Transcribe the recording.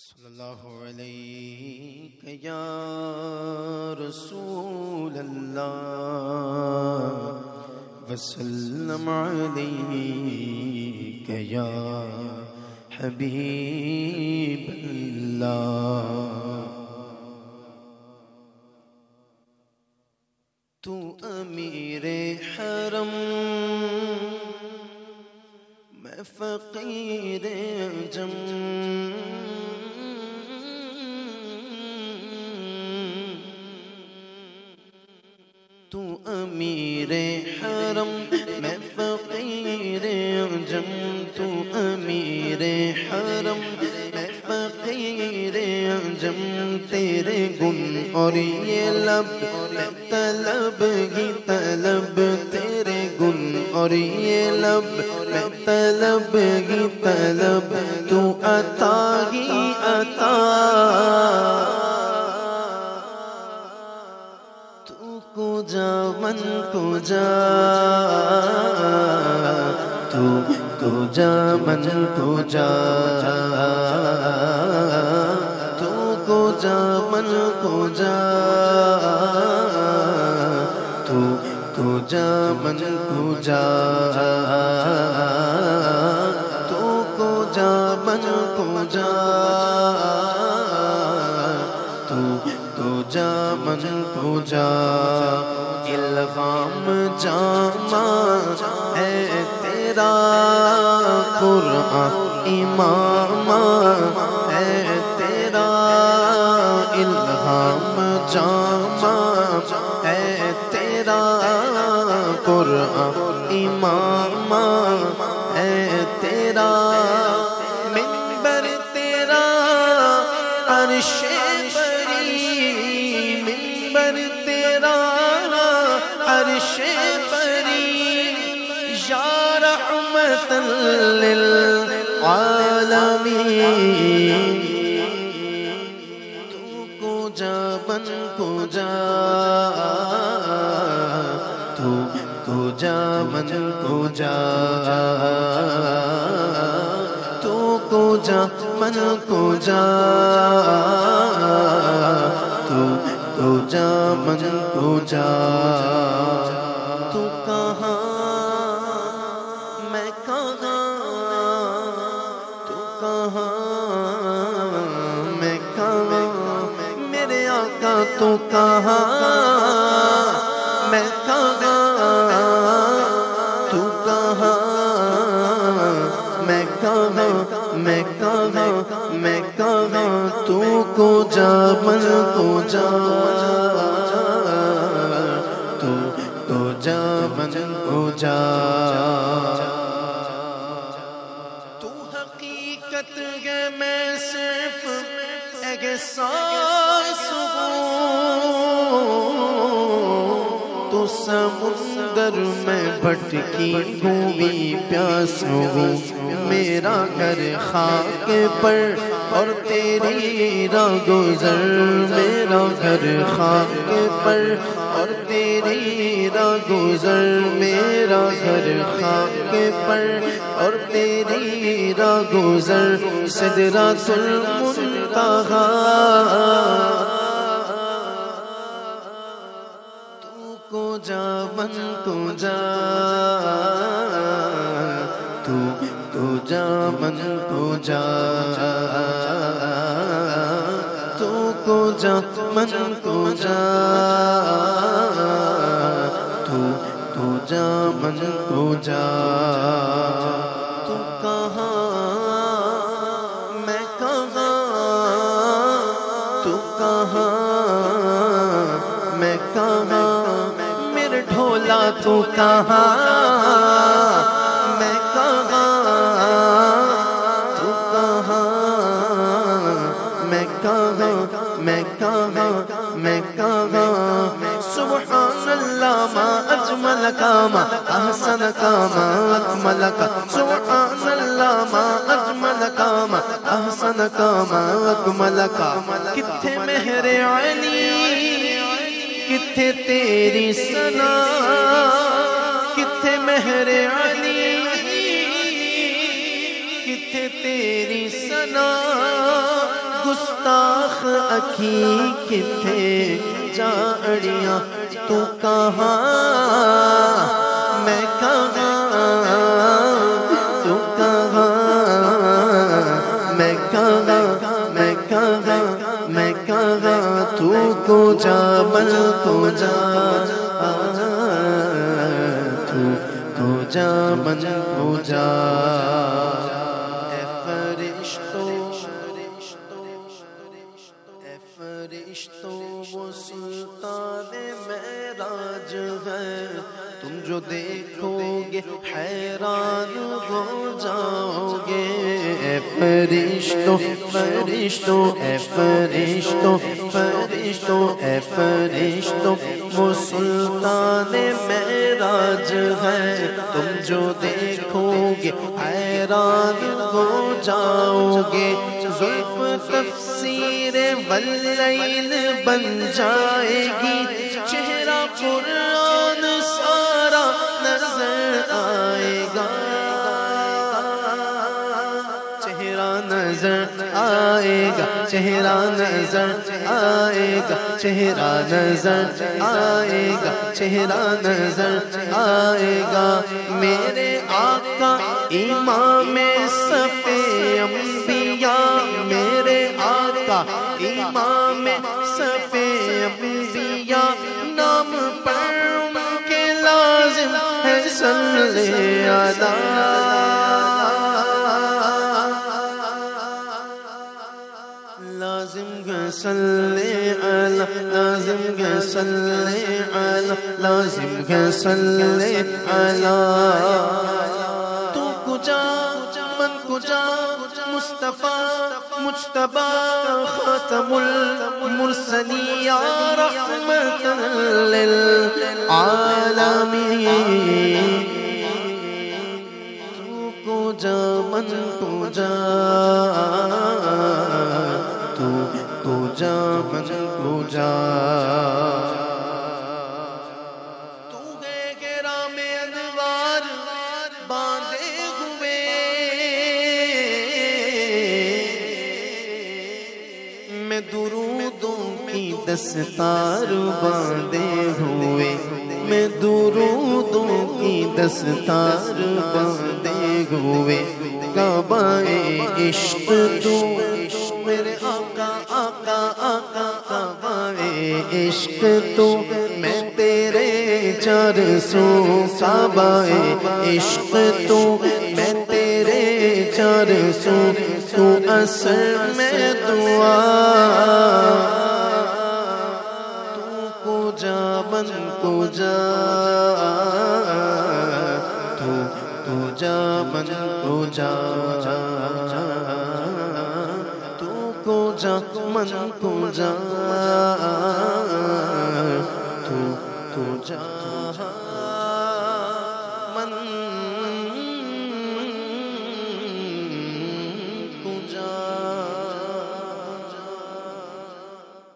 صلی اللہ علیہ یا رسول اللہ وسلم علیک یا حبیب اللہ۔ تو امیر حرم میں فقیر عجم، تو امیر حرم میں فقیر عجم، تو امیر حرم میں فقیر عجم، تیرے گن اور یہ لب میں طلب ہی طلب، تیرے گن اور یہ لب میں طلب ہی طلب، تو عطا ہی عطا، تو کجا من کجا، تو کجا من کجا، تو کجا من کجا، تو کجا من کجا، تو کجا من کجا، تو کجا من کجا، الغام جامع ہے تیرا قرآن، امام ہے تیرا، الہام جامع ہے تیرا قرآن، امام ہے تیرا، منبر تیرا عرش بری، منبر تیرا عرش بری، یا رحمت للعالمین، تو کجا من کجا، تو کجا من کجا، تو کجا من کجا، تو کجا من کجا، تو کہاں میں کہاں، تو کہاں میں کہاں، میرے آقا تو کہاں میں کہاں، تو کہاں میں کہاں، میں کہاں میں کہاں، تو کجا من کجا، تو کجا من کجا، تو حقیقت ہے میں صرف احساس ہوں، تو سمندر میں بھٹکی ہوئی پیاس ہوں، میرا گھر خاک پر اور تیری راہ گزر، میرا گھر خاک پر اور تیری راہ گزر، میرا گھر خاک پر اور تیری راہ گزر، سدرۃ المنتہا، تو کجا من کجا، تو کجا من کجا، تو کجا من کجا، تو کجا من کجا، تو کہاں میں کہاں، تو کہاں میں کہاں، میرے ڈھولا تو کہاں میں کہاں، تو کہاں میں کہاں، میں کہاں میں کہاں، سبحان اللہ ما اجمل کا ما احسن کا ما اکمل کا، سبحان اللہ ما اجمل کا ما احسن کا ما اکمل کا، کتھے مہر علی کتھے تیری ثنا، کتھے مہر علی کتھے تیری ثنا، لاکھ اکھی کتھے جاڑیاں تو کہاں میں کہاں تو کہاں میں کہاں میں کہاں میں کہاں تو کو جا من کو جا تو کو جا من کو جا اے فرشتوں اے فرشتوں وہ سلطان معراج ہے تم جو دیکھو گے حیران ہو جاؤ گے اے فرشتوں فرشتوں اے فرشتوں فرشتوں اے فرشتوں وہ سلطان معراج ہے تم جو دیکھو گے حیران ہو جاؤ گے زلف تفسیر واللیل بن جائے گی چہرہ قرآن سارا نظر آئے گا چہرہ نظر آئے گا چہرہ نظر آئے گا چہرہ نظر آئے گا چہرہ نظر آئے گا میرے آقا امام صف انبیاء میرے آقا امام صف انبیاء نام پر ان کے لازم ہے صلی لازم ہے صلی علی لازم ہے صلی علی لازم ہے صلی علی تو کجا من کجا مصطفیٰ مجتبی خاتم المرسلین یا رحمت للعالمین تو کجا من کجا تو کجا من کجا تو ہے گھیرا میں انوار باندھے ہوئے میں درودوں کی دستار باندھے ہوئے میں درودوں کی دستار باندھے ہوئے کعبہ عشق تو میرے آقا آقا آقا کعبہ عشق تو میں تیرے چار سو کعبہ عشق تو میں تیرے چار سو تو اثر میں دعا تو کو جا من کو جا تو جا من کو جا کو جا من کو جا تو جا من